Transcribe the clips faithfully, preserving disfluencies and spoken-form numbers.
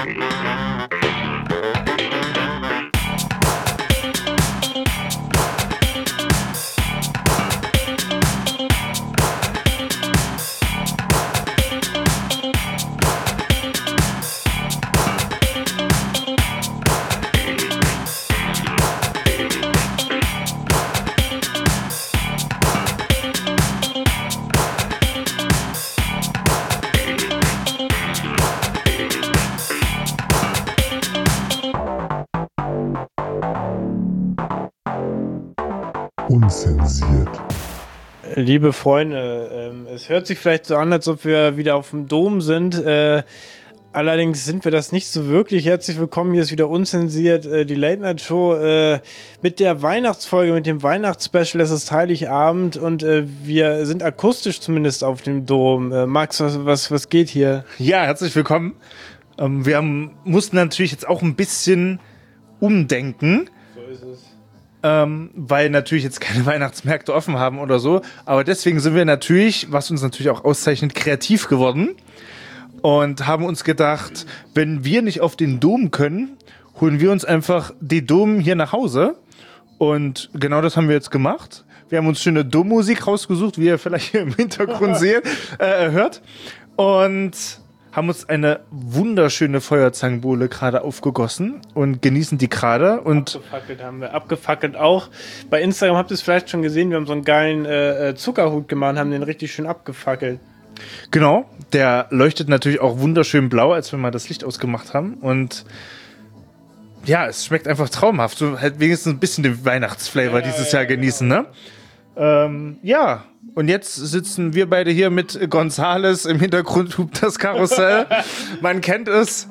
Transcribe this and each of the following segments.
Unzensiert. Liebe Freunde, ähm, es hört sich vielleicht so an, als ob wir wieder auf dem Dom sind. Äh, allerdings sind wir das nicht so wirklich. Herzlich willkommen, hier ist wieder Unzensiert, äh, die Late-Night-Show äh, mit der Weihnachtsfolge, mit dem Weihnachtsspecial. Es ist Heiligabend und äh, wir sind akustisch zumindest auf dem Dom. Äh, Max, was, was, was geht hier? Ja, herzlich willkommen. Ähm, wir haben, mussten natürlich jetzt auch ein bisschen umdenken. So ist es. Ähm, weil natürlich jetzt keine Weihnachtsmärkte offen haben oder so. Aber deswegen sind wir natürlich, was uns natürlich auch auszeichnet, kreativ geworden und haben uns gedacht, wenn wir nicht auf den Dom können, holen wir uns einfach die Dom hier nach Hause. Und genau das haben wir jetzt gemacht. Wir haben uns schöne Dommusik rausgesucht, wie ihr vielleicht hier im Hintergrund seht, äh, hört. Und haben uns eine wunderschöne Feuerzangenbowle gerade aufgegossen und genießen die gerade. Und abgefackelt haben wir, abgefackelt auch. Bei Instagram habt ihr es vielleicht schon gesehen, wir haben so einen geilen äh, Zuckerhut gemacht, haben den richtig schön abgefackelt. Genau, der leuchtet natürlich auch wunderschön blau, als wir mal das Licht ausgemacht haben. Und ja, es schmeckt einfach traumhaft. So halt wenigstens ein bisschen den Weihnachtsflavor ja, dieses ja, Jahr genießen, genau. ne? Ähm, ja, und jetzt sitzen wir beide hier mit Gonzales. Im Hintergrund hupt das Karussell. Man kennt es.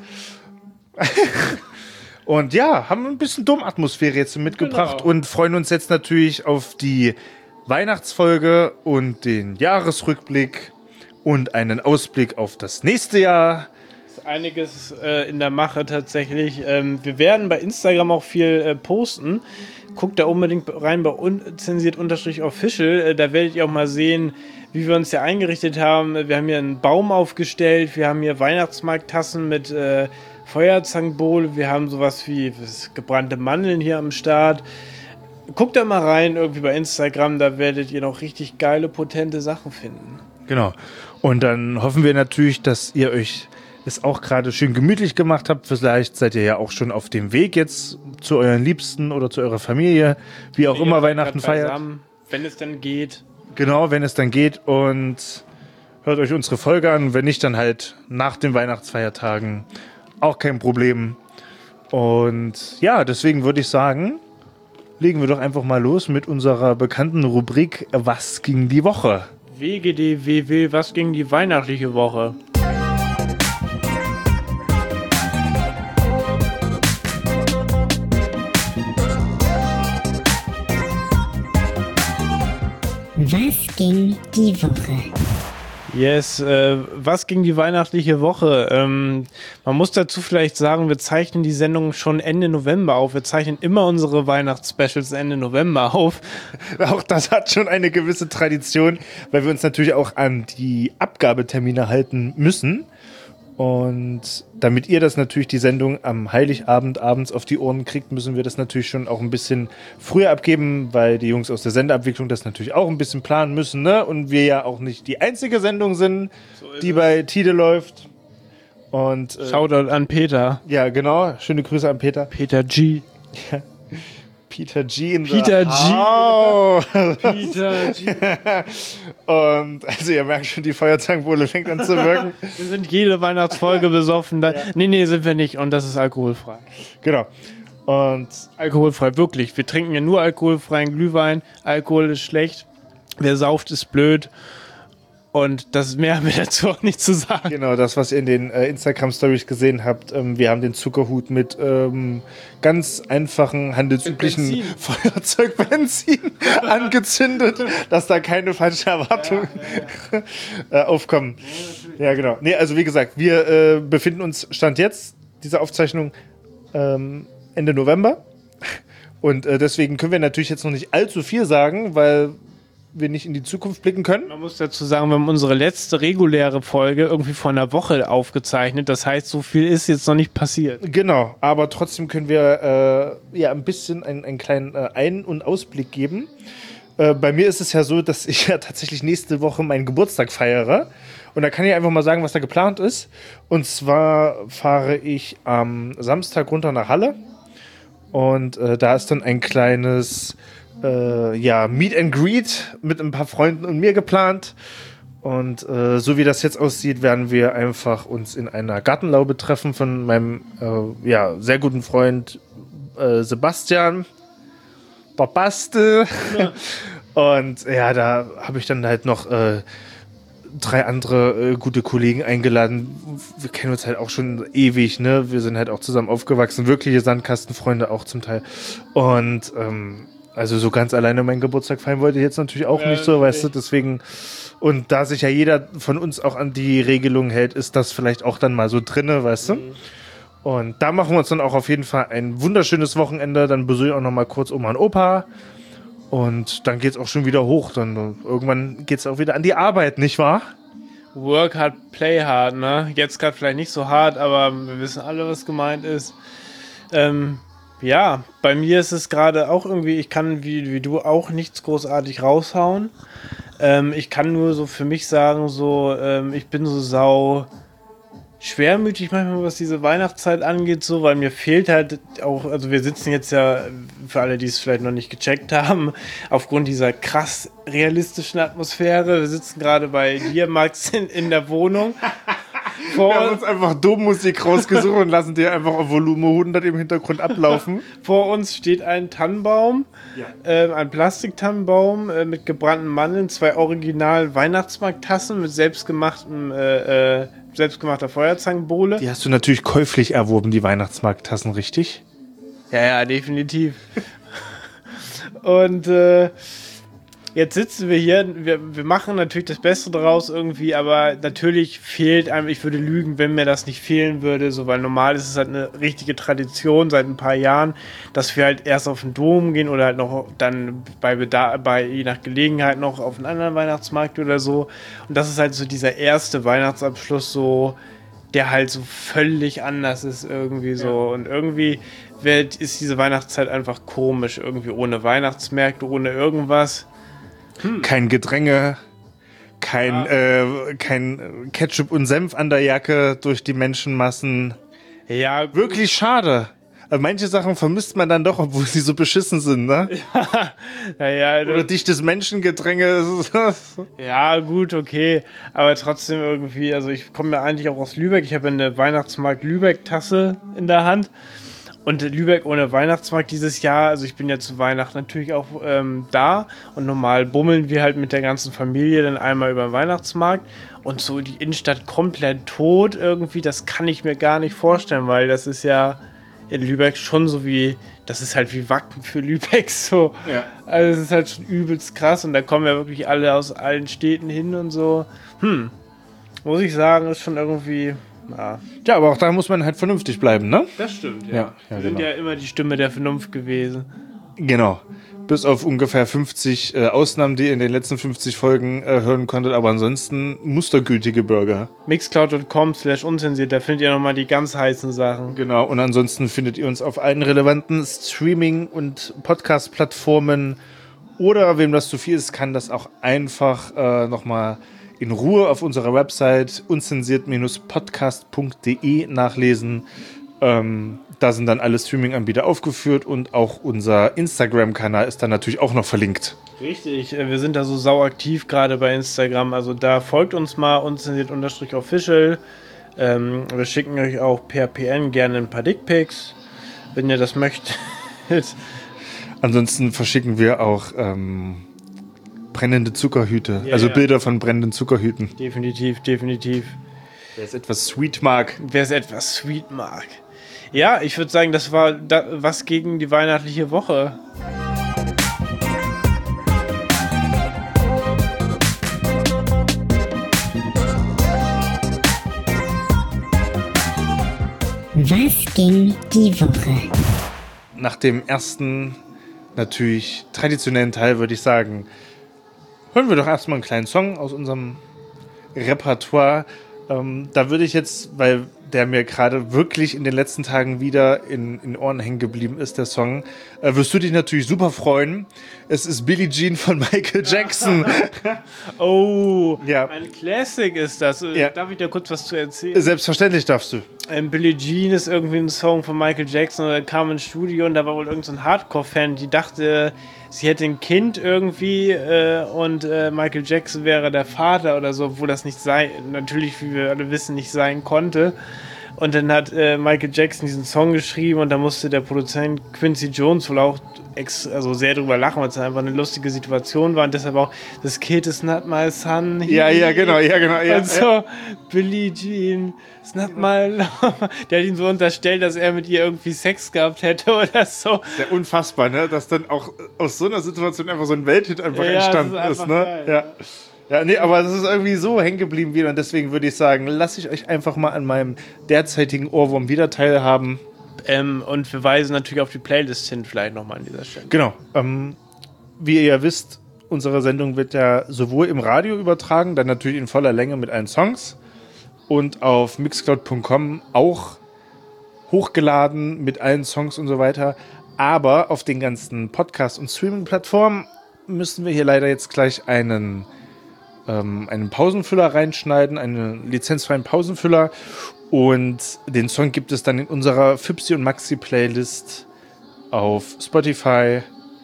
Und ja, haben ein bisschen Domatmosphäre jetzt mitgebracht genau. Und freuen uns jetzt natürlich auf die Weihnachtsfolge und den Jahresrückblick und einen Ausblick auf das nächste Jahr. Ist einiges äh, in der Mache tatsächlich. Ähm, wir werden bei Instagram auch viel äh, posten. Guckt da unbedingt rein bei unzensiert-official. Äh, da werdet ihr auch mal sehen, wie wir uns hier eingerichtet haben. Wir haben hier einen Baum aufgestellt. Wir haben hier Weihnachtsmarkttassen mit äh, Feuerzangenbowle. Wir haben sowas wie gebrannte Mandeln hier am Start. Guckt da mal rein, irgendwie bei Instagram. Da werdet ihr noch richtig geile, potente Sachen finden. Genau. Und dann hoffen wir natürlich, dass ihr euch es auch gerade schön gemütlich gemacht habt. Vielleicht seid ihr ja auch schon auf dem Weg jetzt zu euren Liebsten oder zu eurer Familie, wie auch immer Weihnachten feiert. Beisammen, wenn es dann geht. Genau, wenn es dann geht. Und hört euch unsere Folge an. Wenn nicht, dann halt nach den Weihnachtsfeiertagen. Auch kein Problem. Und ja, deswegen würde ich sagen, legen wir doch einfach mal los mit unserer bekannten Rubrik Was ging die Woche? W G D W W, was ging die weihnachtliche Woche? Was ging die Woche? Yes, äh, was ging die weihnachtliche Woche? Ähm, man muss dazu vielleicht sagen, wir zeichnen die Sendung schon Ende November auf. Wir zeichnen immer unsere Weihnachtsspecials Ende November auf. Auch das hat schon eine gewisse Tradition, weil wir uns natürlich auch an die Abgabetermine halten müssen. Und damit ihr das natürlich die Sendung am Heiligabend abends auf die Ohren kriegt, müssen wir das natürlich schon auch ein bisschen früher abgeben, weil die Jungs aus der Sendeabwicklung das natürlich auch ein bisschen planen müssen, ne? Und wir ja auch nicht die einzige Sendung sind, so die es. bei Tide läuft. Und äh, Shoutout an Peter. Ja, genau. Schöne Grüße an Peter. Peter G. Ja. Peter G. in Peter G. Oh. Peter G. Und also ihr merkt schon, die Feuerzangenbowle fängt an zu wirken. Wir sind jede Weihnachtsfolge besoffen. Da, ja. Nee, nee, sind wir nicht. Und das ist alkoholfrei. Genau. Und alkoholfrei, wirklich. Wir trinken ja nur alkoholfreien Glühwein. Alkohol ist schlecht. Wer sauft, ist blöd. Und das mehr haben wir dazu auch nicht zu sagen. Genau, das, was ihr in den äh, Instagram-Stories gesehen habt. Ähm, wir haben den Zuckerhut mit ähm, ganz einfachen, handelsüblichen Feuerzeugbenzin angezündet, dass da keine falsche Erwartung ja, ja. äh, aufkommen. Ja, genau. Nee, also wie gesagt, wir äh, befinden uns, Stand jetzt, dieser Aufzeichnung, ähm, Ende November. Und äh, deswegen können wir natürlich jetzt noch nicht allzu viel sagen, weil wir nicht in die Zukunft blicken können. Man muss dazu sagen, wir haben unsere letzte reguläre Folge irgendwie vor einer Woche aufgezeichnet. Das heißt, so viel ist jetzt noch nicht passiert. Genau, aber trotzdem können wir äh, ja ein bisschen einen, einen kleinen äh, Ein- und Ausblick geben. Äh, bei mir ist es ja so, dass ich ja tatsächlich nächste Woche meinen Geburtstag feiere. Und da kann ich einfach mal sagen, was da geplant ist. Und zwar fahre ich am Samstag runter nach Halle. Und äh, da ist dann ein kleines äh, ja, Meet and Greet mit ein paar Freunden und mir geplant. Und äh, so wie das jetzt aussieht, werden wir einfach uns in einer Gartenlaube treffen von meinem äh, ja, sehr guten Freund äh, Sebastian. Babastel. Ja. Und ja, da habe ich dann halt noch äh, drei andere äh, gute Kollegen eingeladen. Wir kennen uns halt auch schon ewig, ne? Wir sind halt auch zusammen aufgewachsen, wirkliche Sandkastenfreunde auch zum Teil. Und ähm, also so ganz alleine meinen Geburtstag feiern wollte ich jetzt natürlich auch ja, nicht so, weißt du, deswegen. Und da sich ja jeder von uns auch an die Regelung hält, ist das vielleicht auch dann mal so drinne, weißt du? Mhm. Und da machen wir uns dann auch auf jeden Fall ein wunderschönes Wochenende. Dann besuche ich auch noch mal kurz Oma und Opa. Und dann geht's auch schon wieder hoch. Dann irgendwann geht's auch wieder an die Arbeit, nicht wahr? Work hard, play hard, ne? Jetzt gerade vielleicht nicht so hart, aber wir wissen alle, was gemeint ist. Ähm, ja, bei mir ist es gerade auch irgendwie, ich kann wie, wie du auch nichts großartig raushauen. Ähm, ich kann nur so für mich sagen, so, ähm, ich bin so sau schwermütig manchmal, was diese Weihnachtszeit angeht, so, weil mir fehlt halt auch, also wir sitzen jetzt ja, für alle, die es vielleicht noch nicht gecheckt haben, aufgrund dieser krass realistischen Atmosphäre. Wir sitzen gerade bei dir, Max, in, in der Wohnung. Vor wir haben uns einfach Dommusik rausgesucht und lassen dir einfach auf Volumen hundert im Hintergrund ablaufen. Vor uns steht ein Tannenbaum, ja. äh, ein Plastiktannenbaum äh, mit gebrannten Mandeln, zwei original Weihnachtsmarkttassen mit selbstgemachtem äh, äh, selbstgemachter Feuerzangenbowle. Die hast du natürlich käuflich erworben, die Weihnachtsmarkttassen, richtig? Ja, ja, definitiv. Und äh, jetzt sitzen wir hier, wir, wir machen natürlich das Beste draus irgendwie, aber natürlich fehlt einem, ich würde lügen, wenn mir das nicht fehlen würde, so, weil normal ist es halt eine richtige Tradition seit ein paar Jahren, dass wir halt erst auf den Dom gehen oder halt noch dann bei, Bedarf, bei je nach Gelegenheit noch auf einen anderen Weihnachtsmarkt oder so. Und das ist halt so dieser erste Weihnachtsabschluss so, der halt so völlig anders ist irgendwie so. Ja. Und irgendwie wird, ist diese Weihnachtszeit einfach komisch, irgendwie ohne Weihnachtsmärkte, ohne irgendwas. Hm. Kein Gedränge, kein, ja. äh, kein Ketchup und Senf an der Jacke durch die Menschenmassen. Ja, gut. Wirklich schade. Aber manche Sachen vermisst man dann doch, obwohl sie so beschissen sind, ne? Ja, ja, ja. Oder dichtes Menschengedränge. Ja, gut, okay. Aber trotzdem irgendwie, also ich komme ja eigentlich auch aus Lübeck. Ich habe eine Weihnachtsmarkt-Lübeck-Tasse in der Hand. Und Lübeck ohne Weihnachtsmarkt dieses Jahr, also ich bin ja zu Weihnachten natürlich auch ähm, da und normal bummeln wir halt mit der ganzen Familie dann einmal über den Weihnachtsmarkt und so die Innenstadt komplett tot irgendwie, das kann ich mir gar nicht vorstellen, weil das ist ja in Lübeck schon so wie, das ist halt wie Wacken für Lübeck so. Ja. Also es ist halt schon übelst krass und da kommen ja wirklich alle aus allen Städten hin und so. Hm, muss ich sagen, ist schon irgendwie... Ja. ja, aber auch da muss man halt vernünftig bleiben, ne? Das stimmt, ja. ja, ja Wir genau. sind ja immer die Stimme der Vernunft gewesen. Genau. Bis auf ungefähr fünfzig äh, Ausnahmen, die ihr in den letzten fünfzig Folgen äh, hören konntet, aber ansonsten mustergültige Bürger. Mixcloud punkt com slash unzensiert, da findet ihr nochmal die ganz heißen Sachen. Genau, und ansonsten findet ihr uns auf allen relevanten Streaming- und Podcast-Plattformen oder wem das zu viel ist, kann das auch einfach äh, nochmal in Ruhe auf unserer Website unzensiert podcast punkt de nachlesen. Ähm, da sind dann alle Streaming-Anbieter aufgeführt und auch unser Instagram-Kanal ist dann natürlich auch noch verlinkt. Richtig, wir sind da so sau aktiv gerade bei Instagram, also da folgt uns mal unzensiert-official. Ähm, wir schicken euch auch per P N gerne ein paar Dickpics, wenn ihr das möchtet. Ansonsten verschicken wir auch ähm, brennende Zuckerhüte, ja, also ja. Bilder von brennenden Zuckerhüten. Definitiv, definitiv. Wer es etwas sweet mag. Wer es etwas sweet mag. Ja, ich würde sagen, das war da, was gegen die weihnachtliche Woche. Was ging die Woche? Nach dem ersten, natürlich traditionellen Teil würde ich sagen, hören wir doch erstmal einen kleinen Song aus unserem Repertoire. Ähm, da würde ich jetzt, weil der mir gerade wirklich in den letzten Tagen wieder in in Ohren hängen geblieben ist, der Song, äh, wirst du dich natürlich super freuen. Es ist Billie Jean von Michael Jackson. Oh, Ja. ein Classic ist das. Ja. Darf ich da kurz was zu erzählen? Selbstverständlich darfst du. Ähm, Billie Jean ist irgendwie ein Song von Michael Jackson, und er kam ins Studio und da war wohl irgendein so ein Hardcore-Fan, die dachte, sie hätte ein Kind irgendwie äh, und äh, Michael Jackson wäre der Vater oder so, obwohl das nicht sein, natürlich, wie wir alle wissen, nicht sein konnte. Und dann hat äh, Michael Jackson diesen Song geschrieben und da musste der Produzent Quincy Jones wohl auch ex also sehr drüber lachen, weil es einfach eine lustige Situation war und deshalb auch, das Kid is not my son. Ja, ja, genau, ja, genau. Ja, und so, Billie Jean, it's not my love. Der hat ihm so unterstellt, dass er mit ihr irgendwie Sex gehabt hätte oder so. Sehr unfassbar, ne? Dass dann auch aus so einer Situation einfach so ein Welthit einfach Ja, entstanden das ist ist, einfach ne? geil, Ja. Ja, nee, aber das ist irgendwie so hängen geblieben wieder und deswegen würde ich sagen, lasse ich euch einfach mal an meinem derzeitigen Ohrwurm wieder teilhaben. Ähm, und wir weisen natürlich auf die Playlist hin, vielleicht nochmal an dieser Stelle. Genau. Ähm, wie ihr ja wisst, unsere Sendung wird ja sowohl im Radio übertragen, dann natürlich in voller Länge mit allen Songs und auf mixcloud punkt com auch hochgeladen mit allen Songs und so weiter. Aber auf den ganzen Podcast- und Streaming-Plattformen müssen wir hier leider jetzt gleich einen, ähm, einen Pausenfüller reinschneiden, einen lizenzfreien Pausenfüller. Und den Song gibt es dann in unserer Fipsi und Maxi Playlist auf Spotify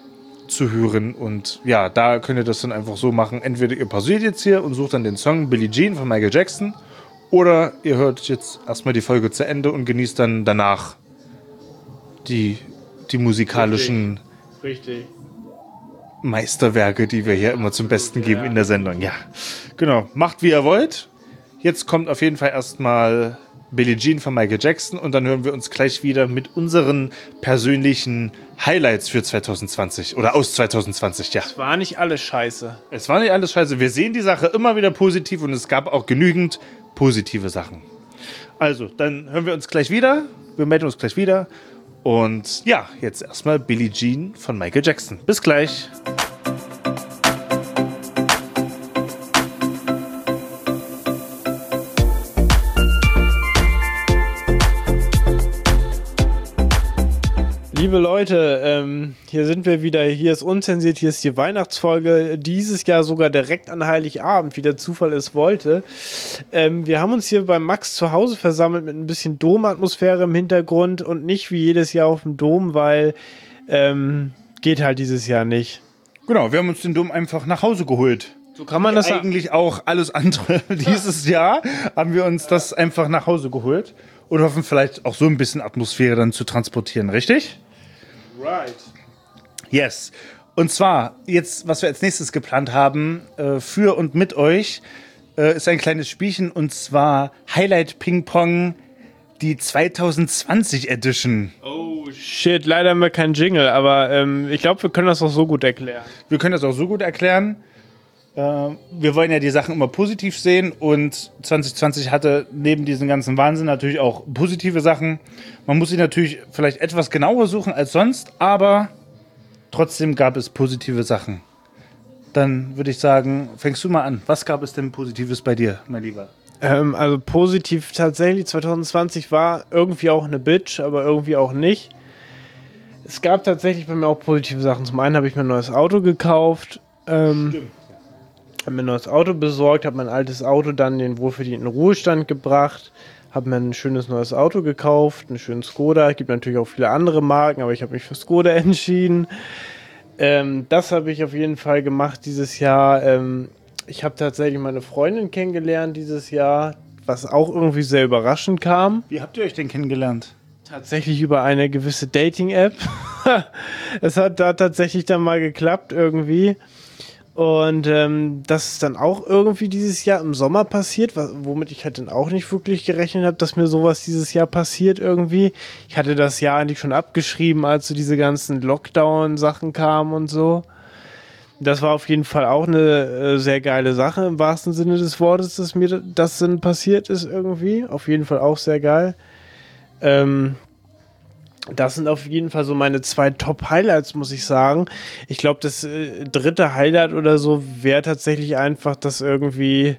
zu hören. Und ja, da könnt ihr das dann einfach so machen. Entweder ihr pausiert jetzt hier und sucht dann den Song Billie Jean von Michael Jackson. Oder ihr hört jetzt erstmal die Folge zu Ende und genießt dann danach die, die musikalischen Richtig. Meisterwerke, die wir hier immer zum Besten geben in der Sendung. Ja, genau. Macht, wie ihr wollt. Jetzt kommt auf jeden Fall erstmal Billie Jean von Michael Jackson und dann hören wir uns gleich wieder mit unseren persönlichen Highlights für zwanzig zwanzig oder aus zwanzig zwanzig, ja. Es war nicht alles scheiße. Es war nicht alles scheiße. Wir sehen die Sache immer wieder positiv und es gab auch genügend positive Sachen. Also, dann hören wir uns gleich wieder. Wir melden uns gleich wieder. Und ja, jetzt erstmal Billie Jean von Michael Jackson. Bis gleich. Liebe Leute, ähm, hier sind wir wieder, hier ist unzensiert, hier ist die Weihnachtsfolge, dieses Jahr sogar direkt an Heiligabend, wie der Zufall es wollte. Ähm, wir haben uns hier bei Max zu Hause versammelt mit ein bisschen Domatmosphäre im Hintergrund und nicht wie jedes Jahr auf dem Dom, weil ähm, geht halt dieses Jahr nicht. Genau, wir haben uns den Dom einfach nach Hause geholt. So kann man das Eigentlich auch alles andere dieses Jahr haben wir uns das einfach nach Hause geholt und hoffen vielleicht auch so ein bisschen Atmosphäre dann zu transportieren, richtig? Right. Yes. Und zwar, jetzt, was wir als nächstes geplant haben, äh, für und mit euch, äh, ist ein kleines Spielchen und zwar Highlight Ping Pong, die zwanzig zwanzig Edition. Oh shit, leider haben wir keinen Jingle, aber ähm, ich glaube, wir können das auch so gut erklären. Wir können das auch so gut erklären. Äh, wir wollen ja die Sachen immer positiv sehen und zwanzig zwanzig hatte neben diesem ganzen Wahnsinn natürlich auch positive Sachen. Man muss sie natürlich vielleicht etwas genauer suchen als sonst, aber trotzdem gab es positive Sachen. Dann würde ich sagen, fängst du mal an. Was gab es denn Positives bei dir, mein Lieber? Ähm, also positiv tatsächlich, zwanzig zwanzig war irgendwie auch eine Bitch, aber irgendwie auch nicht. Es gab tatsächlich bei mir auch positive Sachen. Zum einen habe ich mir ein neues Auto gekauft. Ähm, Stimmt. Habe mir ein neues Auto besorgt, habe mein altes Auto dann den wohlverdienten Ruhestand gebracht, habe mir ein schönes neues Auto gekauft, einen schönen Skoda. Es gibt natürlich auch viele andere Marken, aber ich habe mich für Skoda entschieden. Ähm, das habe ich auf jeden Fall gemacht dieses Jahr. Ähm, ich habe tatsächlich meine Freundin kennengelernt dieses Jahr, was auch irgendwie sehr überraschend kam. Wie habt ihr euch denn kennengelernt? Tatsächlich über eine gewisse Dating-App. Es hat da tatsächlich dann mal geklappt irgendwie. Und ähm, das ist dann auch irgendwie dieses Jahr im Sommer passiert, womit ich halt dann auch nicht wirklich gerechnet habe, dass mir sowas dieses Jahr passiert irgendwie. Ich hatte das Jahr eigentlich schon abgeschrieben, als so diese ganzen Lockdown-Sachen kamen und so. Das war auf jeden Fall auch eine äh, sehr geile Sache im wahrsten Sinne des Wortes, dass mir das dann passiert ist irgendwie. Auf jeden Fall auch sehr geil. Ähm, Das sind auf jeden Fall so meine zwei Top-Highlights, muss ich sagen. Ich glaube, das äh, dritte Highlight oder so wäre tatsächlich einfach, dass irgendwie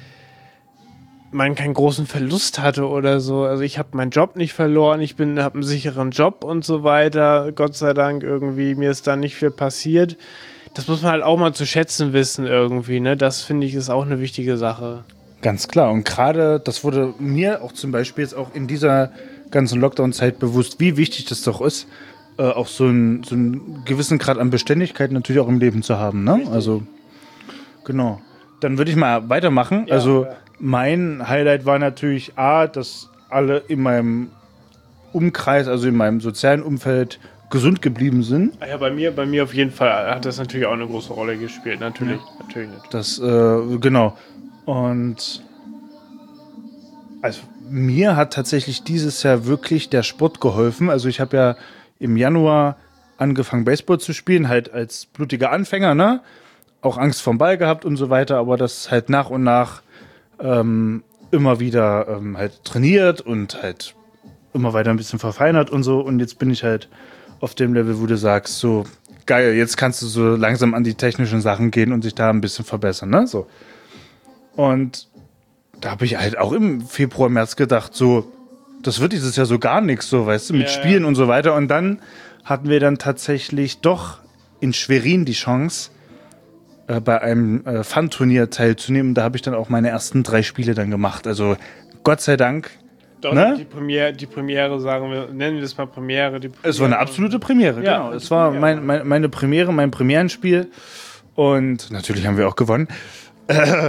man keinen großen Verlust hatte oder so. Also ich habe meinen Job nicht verloren, ich bin habe einen sicheren Job und so weiter. Gott sei Dank irgendwie, mir ist da nicht viel passiert. Das muss man halt auch mal zu schätzen wissen irgendwie, ne? Das finde ich ist auch eine wichtige Sache. Ganz klar. Und gerade, das wurde mir auch zum Beispiel jetzt auch in dieser ganzen Lockdown-Zeit bewusst, wie wichtig das doch ist, äh, auch so, ein, so einen gewissen Grad an Beständigkeit natürlich auch im Leben zu haben. Ne? Also, genau. Dann würde ich mal weitermachen. Ja, also, ja. mein Highlight war natürlich A, dass alle in meinem Umkreis, also in meinem sozialen Umfeld, gesund geblieben sind. Ja, bei mir, bei mir auf jeden Fall hat das natürlich auch eine große Rolle gespielt. Natürlich, ja. natürlich. natürlich. Das, äh, genau. Und also mir hat tatsächlich dieses Jahr wirklich der Sport geholfen. Also ich habe ja im Januar angefangen, Baseball zu spielen, halt als blutiger Anfänger, ne? Auch Angst vorm Ball gehabt und so weiter, aber das halt nach und nach ähm, immer wieder ähm, halt trainiert und halt immer weiter ein bisschen verfeinert und so. Und jetzt bin ich halt auf dem Level, wo du sagst, so geil, jetzt kannst du so langsam an die technischen Sachen gehen und dich da ein bisschen verbessern, ne? So. Und da habe ich halt auch im Februar, März gedacht, so, das wird dieses Jahr so gar nichts, so, weißt du, mit Ja, Spielen ja. und so weiter. Und dann hatten wir dann tatsächlich doch in Schwerin die Chance, äh, bei einem äh, Fun-Turnier teilzunehmen. Da habe ich dann auch meine ersten drei Spiele dann gemacht. Also Gott sei Dank. Doch, Ne? die Premiere, die Premiere, sagen wir, nennen wir das mal Premiere. Die Premiere. Es war eine absolute Premiere, Ja, genau. die Es war Premiere. mein, mein, meine Premiere, mein Premierenspiel. Und natürlich haben wir auch gewonnen. Ja,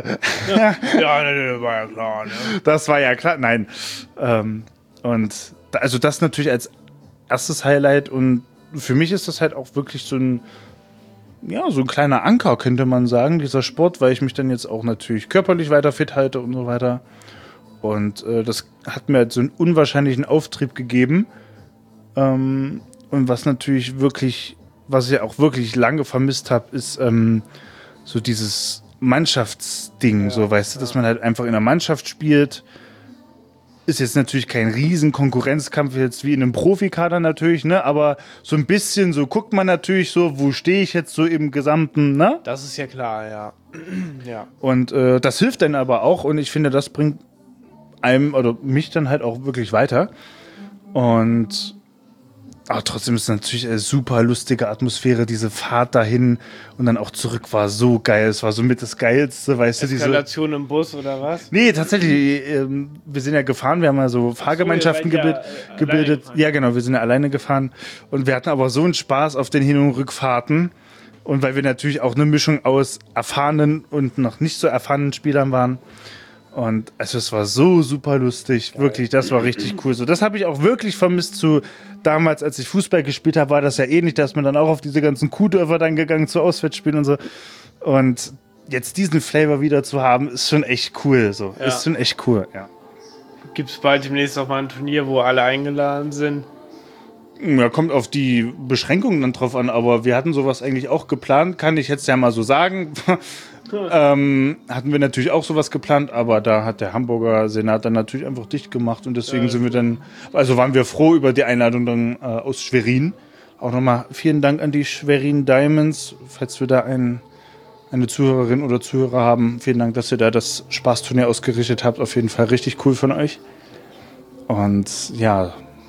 ne, war ja klar. Ne? Das war ja klar. Nein. Ähm, und da, also das natürlich als erstes Highlight. Und für mich ist das halt auch wirklich so ein, ja, so ein kleiner Anker, könnte man sagen, dieser Sport, weil ich mich dann jetzt auch natürlich körperlich weiter fit halte und so weiter. Und äh, das hat mir halt so einen unwahrscheinlichen Auftrieb gegeben. Ähm, und was natürlich wirklich, was ich auch wirklich lange vermisst habe, ist ähm, so dieses Mannschaftsding, ja, so, weißt du, dass man halt einfach in einer Mannschaft spielt. Ist jetzt natürlich kein riesen Konkurrenzkampf jetzt wie in einem Profikader natürlich, ne, aber so ein bisschen so guckt man natürlich so, wo stehe ich jetzt so im Gesamten, ne? Das ist ja klar, ja. ja. Und äh, das hilft dann aber auch und ich finde, das bringt einem oder mich dann halt auch wirklich weiter. Und aber trotzdem ist es natürlich eine super lustige Atmosphäre, diese Fahrt dahin und dann auch zurück war so geil. Es war somit das Geilste, weißt du, diese... Eskalation im Bus oder was? Nee, tatsächlich, ähm, wir sind ja gefahren, wir haben ja so Fahrgemeinschaften ihr seid gebild, ja, äh, gebildet. alleine Ja, genau, wir sind ja alleine gefahren und wir hatten aber so einen Spaß auf den Hin- und Rückfahrten. Und weil wir natürlich auch eine Mischung aus erfahrenen und noch nicht so erfahrenen Spielern waren. Und also es war so super lustig, geil. Wirklich, das war richtig cool. So, das habe ich auch wirklich vermisst zu damals, als ich Fußball gespielt habe, war das ja ähnlich, da ist man dann auch auf diese ganzen Kuhdörfer dann gegangen zu Auswärtsspielen und so. Und jetzt diesen Flavor wieder zu haben, ist schon echt cool. So, ja. Ist schon echt cool, ja. Gibt es bald demnächst auch mal ein Turnier, wo alle eingeladen sind? Ja, kommt auf die Beschränkungen dann drauf an, aber wir hatten sowas eigentlich auch geplant, kann ich jetzt ja mal so sagen. ähm, hatten wir natürlich auch sowas geplant, aber da hat der Hamburger Senat dann natürlich einfach dicht gemacht und deswegen ja, sind wir dann, also waren wir froh über die Einladung dann äh, aus Schwerin. Auch nochmal vielen Dank an die Schwerin Diamonds, falls wir da ein, eine Zuhörerin oder Zuhörer haben. Vielen Dank, dass ihr da das Spaßturnier ausgerichtet habt. Auf jeden Fall richtig cool von euch. Und ja,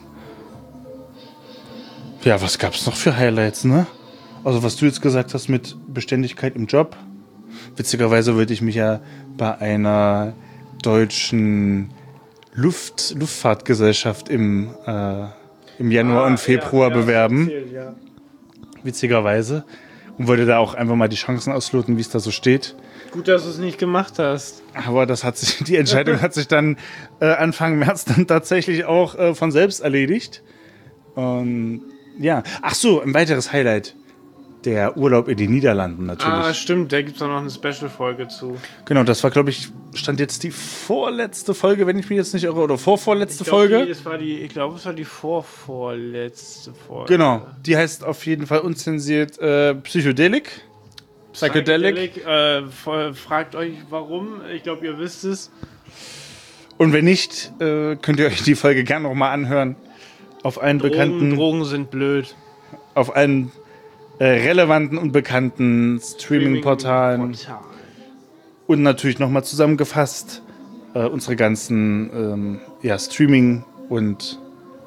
ja, was gab's noch für Highlights, ne? Also was du jetzt gesagt hast mit Beständigkeit im Job. Witzigerweise wollte ich mich ja bei einer deutschen Luft, Luftfahrtgesellschaft im, äh, im Januar ah, und Februar ja, ja, bewerben. Erzählt, ja. Witzigerweise. Und wollte da auch einfach mal die Chancen ausloten, wie es da so steht. Gut, dass du es nicht gemacht hast. Aber das hat sich, die Entscheidung hat sich dann äh, Anfang März dann tatsächlich auch äh, von selbst erledigt. Und ja, ach so, ein weiteres Highlight. Der Urlaub in den Niederlanden natürlich. Ah, stimmt, da gibt es auch noch eine Special-Folge zu. Genau, das war, glaube ich, stand jetzt die vorletzte Folge, wenn ich mich jetzt nicht irre, oder vorvorletzte ich glaub, Folge. Die, es war die, ich glaube, es war die vorvorletzte Folge. Genau, die heißt auf jeden Fall unzensiert äh, Psychedelic. Psychedelic. Psychedelic äh, fragt euch, warum. Ich glaube, ihr wisst es. Und wenn nicht, äh, könnt ihr euch die Folge gerne nochmal anhören. auf allen Drogen, bekannten, Drogen sind blöd. auf allen äh, relevanten und bekannten Streaming-Portalen. Streaming-Portal. Und natürlich nochmal zusammengefasst äh, unsere ganzen ähm, ja, Streaming- und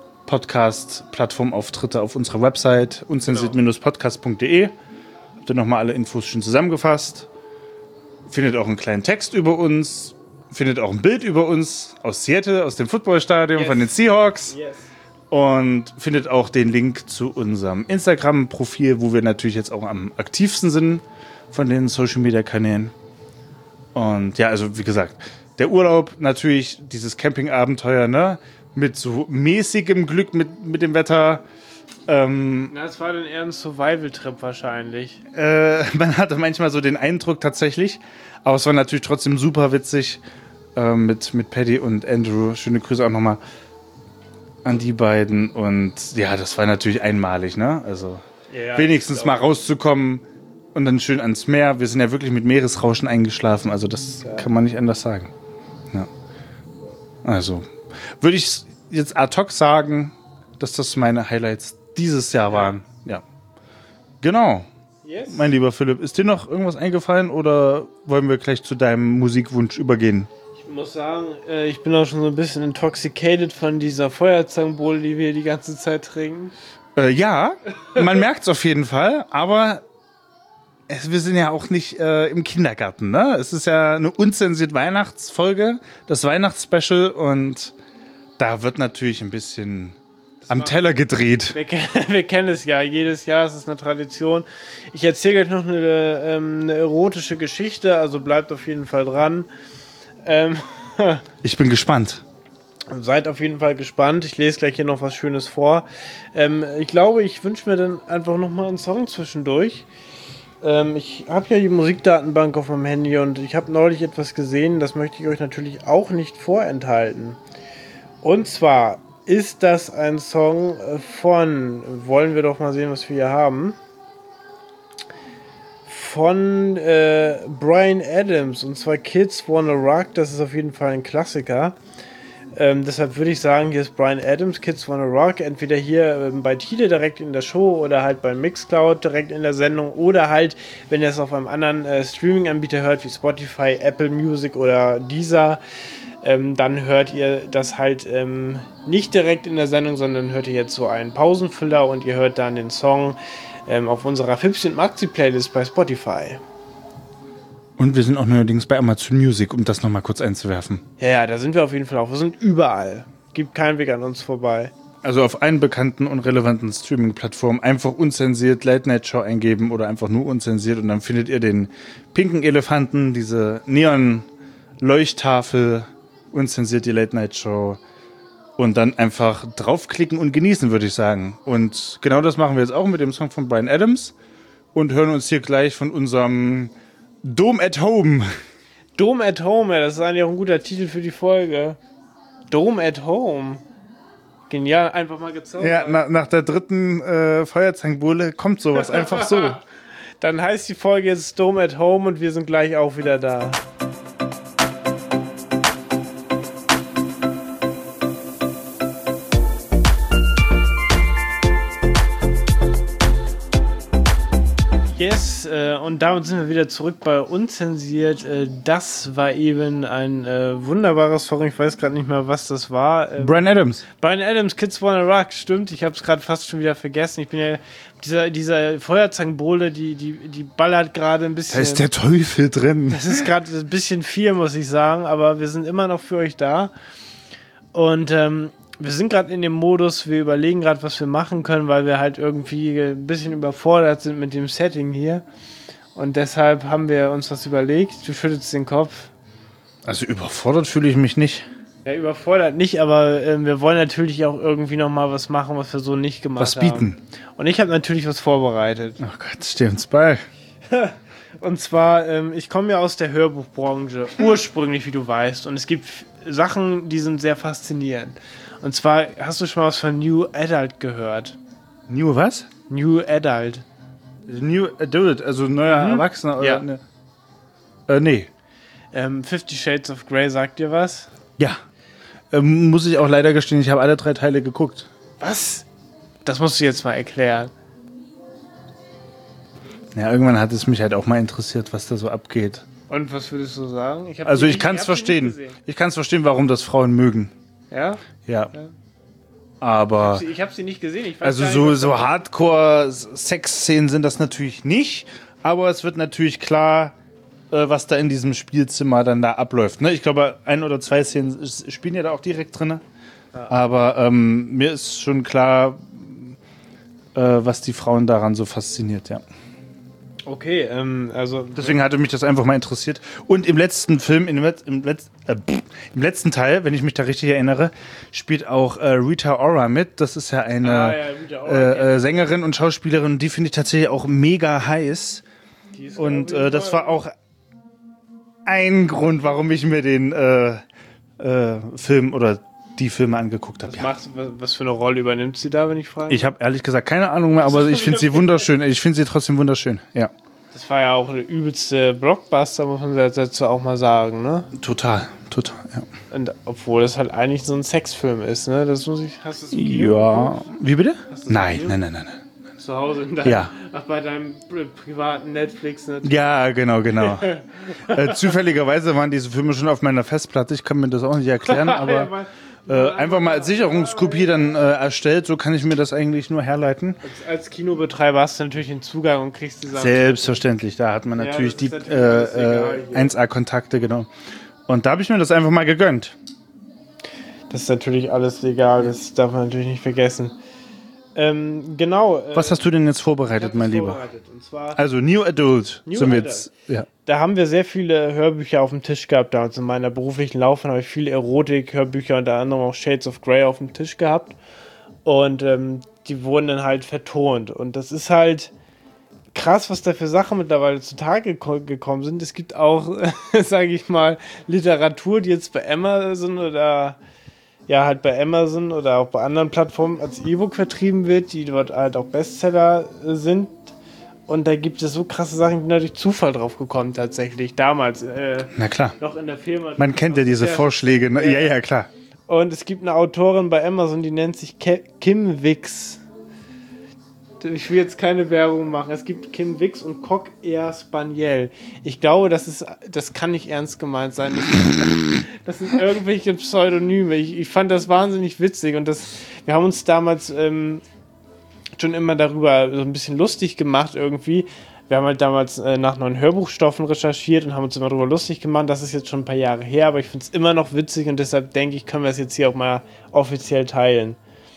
Podcast-Plattformauftritte auf unserer Website unzensiert Podcast punkt de. Habt ihr nochmal alle Infos schon zusammengefasst. Findet auch einen kleinen Text über uns. Findet auch ein Bild über uns aus Seattle, aus dem Footballstadion Yes. von den Seahawks. Yes. Und findet auch den Link zu unserem Instagram-Profil, wo wir natürlich jetzt auch am aktivsten sind von den Social-Media-Kanälen. Und ja, also wie gesagt, der Urlaub, natürlich dieses Camping-Abenteuer, ne? Mit so mäßigem Glück mit, mit dem Wetter. Ähm, Na, das war dann eher ein Survival-Trip wahrscheinlich. äh, man hatte manchmal so den Eindruck tatsächlich. Aber es war natürlich trotzdem super witzig äh, mit, mit Paddy und Andrew. Schöne Grüße auch nochmal an die beiden. Und ja, das war natürlich einmalig, ne? Also Ja, wenigstens mal rauszukommen und dann schön ans Meer. Wir sind ja wirklich mit Meeresrauschen eingeschlafen. Also das kann man nicht anders sagen. Ja. Also würde ich jetzt ad hoc sagen, dass das meine Highlights dieses Jahr waren. Ja. Genau. Yes. Mein lieber Philipp, ist dir noch irgendwas eingefallen oder wollen wir gleich zu deinem Musikwunsch übergehen? Ich muss sagen, äh, ich bin auch schon so ein bisschen intoxicated von dieser Feuerzangenbowle, die wir die ganze Zeit trinken. Äh, ja, man merkt es auf jeden Fall, aber es, wir sind ja auch nicht äh, im Kindergarten, ne? Es ist ja eine unzensierte Weihnachtsfolge, das Weihnachtsspecial, und da wird natürlich ein bisschen am Teller gedreht. Wir, ken- wir kennen es ja, jedes Jahr ist es eine Tradition. Ich erzähle euch noch eine, ähm, eine erotische Geschichte, also bleibt auf jeden Fall dran. Ähm, Ich bin gespannt. Seid auf jeden Fall gespannt. Ich lese gleich hier noch was Schönes vor. Ähm, ich glaube, ich wünsche mir dann einfach nochmal einen Song zwischendurch. Ähm, ich habe ja die Musikdatenbank auf meinem Handy und ich habe neulich etwas gesehen, das möchte ich euch natürlich auch nicht vorenthalten. Und zwar ist das ein Song von, wollen wir doch mal sehen, was wir hier haben, von äh, Bryan Adams, und zwar Kids Wanna Rock. Das ist auf jeden Fall ein Klassiker. Ähm, deshalb würde ich sagen, hier ist Bryan Adams, Kids Wanna Rock, entweder hier ähm, bei Tide direkt in der Show oder halt bei Mixcloud direkt in der Sendung oder halt, wenn ihr es auf einem anderen äh, Streaming-Anbieter hört, wie Spotify, Apple Music oder Deezer, ähm, dann hört ihr das halt ähm, nicht direkt in der Sendung, sondern hört ihr jetzt so einen Pausenfüller und ihr hört dann den Song ähm, auf unserer Fips und Maxi Playlist bei Spotify. Und wir sind auch neuerdings bei Amazon Music, um das nochmal kurz einzuwerfen. Ja, ja, da sind wir auf jeden Fall auch. Wir sind überall. Gibt keinen Weg an uns vorbei. Also auf allen bekannten und relevanten Streaming-Plattformen einfach unzensiert Late-Night-Show eingeben oder einfach nur unzensiert und dann findet ihr den pinken Elefanten, diese Neon-Leuchttafel, unzensiert die Late-Night-Show und dann einfach draufklicken und genießen, würde ich sagen. Und genau das machen wir jetzt auch mit dem Song von Bryan Adams und hören uns hier gleich von unserem Dome at Home. Dome at Home, ja, das ist eigentlich auch ein guter Titel für die Folge. Dome at Home. Genial, einfach mal gezaubert. Ja, na, nach der dritten äh, Feuerzangenbowle kommt sowas einfach so. Dann heißt die Folge jetzt Dome at Home und wir sind gleich auch wieder da. Yes, äh, und damit sind wir wieder zurück bei Unzensiert. Äh, das war eben ein äh, wunderbarer Song. Ich weiß gerade nicht mehr, was das war. Ähm, Bryan Adams. Bryan Adams, Kids Wanna Rock, stimmt. Ich habe es gerade fast schon wieder vergessen. Ich bin ja dieser, dieser Feuerzangenbowle, die, die, die ballert gerade ein bisschen. Da ist der Teufel drin. Das ist gerade ein bisschen viel, muss ich sagen, aber wir sind immer noch für euch da. Und ähm, wir sind gerade in dem Modus, wir überlegen gerade, was wir machen können, weil wir halt irgendwie ein bisschen überfordert sind mit dem Setting hier. Und deshalb haben wir uns was überlegt. Du schüttelst den Kopf. Also überfordert fühle ich mich nicht. Ja, überfordert nicht, aber äh, wir wollen natürlich auch irgendwie nochmal was machen, was wir so nicht gemacht Was haben. bieten. Und ich habe natürlich was vorbereitet. Oh Gott, steh uns bei. Und zwar, ähm, ich komme ja aus der Hörbuchbranche, ursprünglich, wie du weißt. Und es gibt Sachen, die sind sehr faszinierend. Und zwar, hast du schon mal was von New Adult gehört? New was? New Adult. New Adult, also neuer Mhm. Erwachsener oder Ja. ne? Äh, nee. Ähm, Fifty Shades of Grey sagt dir was? Ja. Ähm, muss ich auch leider gestehen, ich habe alle drei Teile geguckt. Was? Das musst du jetzt mal erklären. Ja, irgendwann hat es mich halt auch mal interessiert, was da so abgeht. Und was würdest du sagen? Ich hab Also die- ich kann es hab die nicht verstehen. gesehen. Ich kann es verstehen, warum das Frauen mögen. Ja? Ja. Ja. Aber Sie- Ich habe sie nicht gesehen. Ich weiß also gar nicht, so, was so da- Hardcore-Sex-Szenen sind das natürlich nicht. Aber es wird natürlich klar, äh, was da in diesem Spielzimmer dann da abläuft. Ne? Ich glaube, ein oder zwei Szenen s- spielen ja da auch direkt drin. Aber ähm, mir ist schon klar, äh, was die Frauen daran so fasziniert, ja. Okay, ähm, also Deswegen hatte mich das einfach mal interessiert. Und im letzten Film, in dem Letz-, im, Letz-, äh, pff, im letzten Teil, wenn ich mich da richtig erinnere, spielt auch äh, Rita Ora mit. Das ist ja eine Ah, ja, Rita Ora, äh, äh, Sängerin und Schauspielerin. Die finde ich tatsächlich auch mega heiß. die ist Und auf jeden äh, das Fall- war auch ein Grund, warum ich mir den äh, äh, Film oder die Filme angeguckt habe. Was, Ja. macht, was, was für eine Rolle übernimmt sie da, wenn ich frage? Ich habe ehrlich gesagt keine Ahnung mehr, aber ich finde sie wunderschön. Ich finde sie trotzdem wunderschön. Ja, Das war ja auch eine übelste Blockbuster, muss man dazu auch mal sagen, ne? total, total. Ja. Und obwohl das halt eigentlich so ein Sexfilm ist, ne? Das muss ich. Hast du es im Kino Ja. Wie bitte? Hast du's Nein, im nein, Kino? nein, nein, nein. Zu Hause in deinem, Ja. ach, bei deinem pri- privaten Netflix, ne? Ja, genau, genau. äh, zufälligerweise waren diese Filme schon auf meiner Festplatte. Ich kann mir das auch nicht erklären, aber äh, einfach mal als Sicherungskopie dann äh, erstellt. So kann ich mir das eigentlich nur herleiten. Als, als Kinobetreiber hast du natürlich den Zugang und kriegst die Sachen. Selbstverständlich, da hat man Ja, natürlich das ist die natürlich alles äh, egal äh, hier. eins A-Kontakte, genau. Und da habe ich mir das einfach mal gegönnt. Das ist natürlich alles legal, das darf man natürlich nicht vergessen. Ähm, genau. äh, Was hast du denn jetzt ich vorbereitet, hab mein das Lieber? vorbereitet. Und zwar, Also New Adult New sind wir Adult. jetzt. Ja. da haben wir sehr viele Hörbücher auf dem Tisch gehabt. Damals in meiner beruflichen Laufbahn habe ich viele Erotik-Hörbücher, unter anderem auch Shades of Grey auf dem Tisch gehabt. Und ähm, die wurden dann halt vertont. Und das ist halt krass, was da für Sachen mittlerweile zutage geko- gekommen sind. Es gibt auch, sage ich mal, Literatur, die jetzt bei Amazon oder ja, halt bei Amazon oder auch bei anderen Plattformen als E-Book vertrieben wird, die dort halt auch Bestseller äh, sind. Und da gibt es so krasse Sachen, ich bin da durch Zufall drauf gekommen tatsächlich, damals, äh, Na klar. noch in der Firma. Man kennt ja diese Vorschläge. Ne? Ja, ja, klar. Und es gibt eine Autorin bei Amazon, die nennt sich Ke- Kim Wicks. Ich will jetzt keine Werbung machen. Es gibt Kim Wicks und Coq Air Spaniel. Ich glaube, das ist, das kann nicht ernst gemeint sein. Das, das sind irgendwelche Pseudonyme. Ich, ich fand das wahnsinnig witzig und das, wir haben uns damals ähm, schon immer darüber so ein bisschen lustig gemacht irgendwie. Wir haben halt damals äh, nach neuen Hörbuchstoffen recherchiert und haben uns immer darüber lustig gemacht. Das ist jetzt schon ein paar Jahre her, aber ich finde es immer noch witzig und deshalb denke ich, können wir es jetzt hier auch mal offiziell teilen.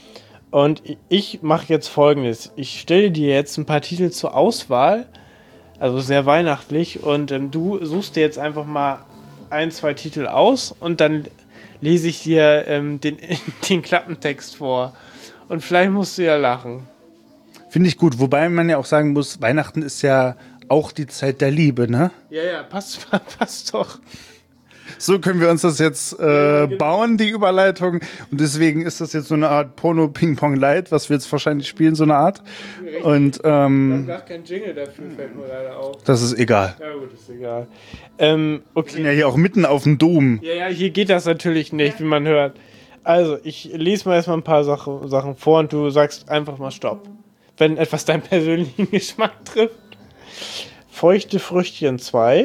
Und ich mache jetzt Folgendes. Ich stelle dir jetzt ein paar Titel zur Auswahl, also sehr weihnachtlich, und ähm, du suchst dir jetzt einfach mal ein, zwei Titel aus und dann lese ich dir ähm, den, den Klappentext vor. Und vielleicht musst du ja lachen. Finde ich gut. Wobei man ja auch sagen muss, Weihnachten ist ja auch die Zeit der Liebe, ne? Ja, ja, passt, passt doch. So können wir uns das jetzt äh, bauen, die Überleitung. Und deswegen ist das jetzt so eine Art Porno-Ping-Pong-Light, was wir jetzt wahrscheinlich spielen, so eine Art. Und Wir haben ähm, gar keinen Jingle dafür, fällt mir leider auf. das ist egal. Ja gut, ist egal. Ähm, Wir sind ja okay. hier auch mitten auf dem Dom. Ja, ja, hier geht das natürlich nicht, wie man hört. Also, ich lese mal erstmal ein paar Sache, Sachen vor und du sagst einfach mal Stopp. Wenn etwas deinen persönlichen Geschmack trifft. Feuchte Früchtchen zwei.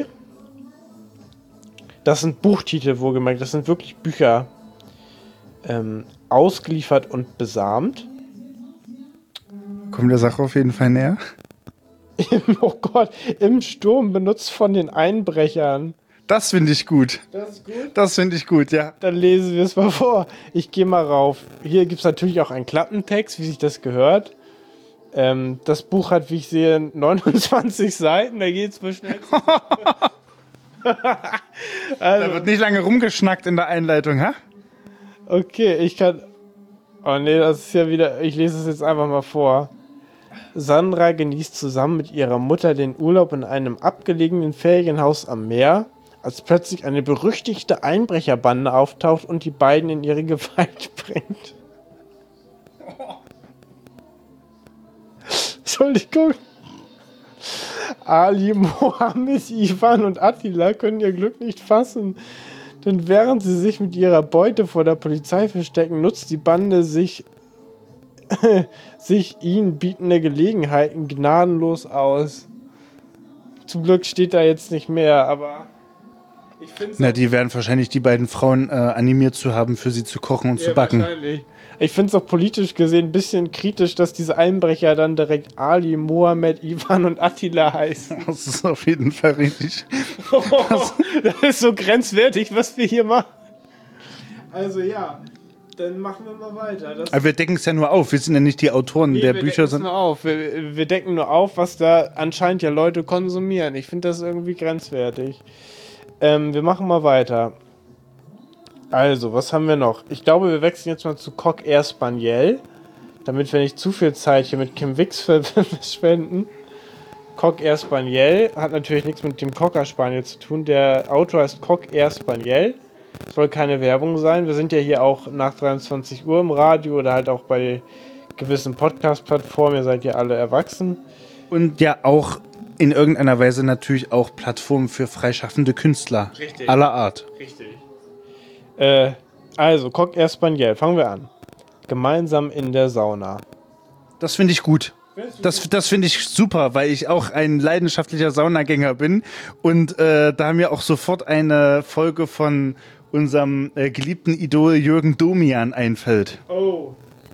Das sind Buchtitel, wohlgemerkt. Das sind wirklich Bücher. Ähm, ausgeliefert und besamt. Kommt der Sache auf jeden Fall näher. Oh Gott, im Sturm benutzt von den Einbrechern. Das finde ich gut. Das ist gut. Das finde ich gut, ja. Dann lesen wir es mal vor. Ich gehe mal rauf. Hier gibt es natürlich auch einen Klappentext, wie sich das gehört. Ähm, das Buch hat, wie ich sehe, neunundzwanzig Seiten. Da geht es mal schnell. Da Also, wird nicht lange rumgeschnackt in der Einleitung, ha? okay, ich kann... Oh nee, das ist ja wieder... Ich lese es jetzt einfach mal vor. Sandra genießt zusammen mit ihrer Mutter den Urlaub in einem abgelegenen Ferienhaus am Meer, als plötzlich eine berüchtigte Einbrecherbande auftaucht und die beiden in ihre Gewalt bringt. Entschuldigung. Ali, Mohammed, Ivan und Attila können ihr Glück nicht fassen. Denn während sie sich mit ihrer Beute vor der Polizei verstecken, nutzt die Bande sich sich ihnen bietende Gelegenheiten gnadenlos aus. Zum Glück steht da jetzt nicht mehr, aber ich finde es... Na, die werden wahrscheinlich die beiden Frauen äh, animiert zu haben, für sie zu kochen und ja, zu backen. Wahrscheinlich. Ich finde es auch politisch gesehen ein bisschen kritisch, dass diese Einbrecher dann direkt Ali, Mohammed, Ivan und Attila heißen. Das ist auf jeden Fall richtig. Das ist so grenzwertig, was wir hier machen. Also ja, dann machen wir mal weiter. Das Aber wir decken es ja nur auf. Wir sind ja nicht die Autoren nee, der wir Bücher. Nur auf. Wir, wir decken nur auf, was da anscheinend ja Leute konsumieren. Ich finde das irgendwie grenzwertig. Ähm, wir machen mal weiter. Also, was haben wir noch? Ich glaube, wir wechseln jetzt mal zu Coq Air Spaniel, damit wir nicht zu viel Zeit hier mit Kim Wix verschwenden. Coq Air Spaniel hat natürlich nichts mit dem Cocker Spaniel zu tun. Der Autor heißt Coq Air Spaniel. Soll keine Werbung sein. Wir sind ja hier auch nach dreiundzwanzig Uhr im Radio oder halt auch bei gewissen Podcast-Plattformen. Ihr seid ja alle erwachsen. Und ja auch in irgendeiner Weise natürlich auch Plattformen für freischaffende Künstler. Richtig. Aller Art. Richtig. Äh, also, Coq Air Spaniel. Fangen wir an. Gemeinsam in der Sauna. Das finde ich gut. Das, das finde ich super, weil ich auch ein leidenschaftlicher Saunagänger bin und äh, da mir auch sofort eine Folge von unserem äh, geliebten Idol Jürgen Domian einfällt. Oh.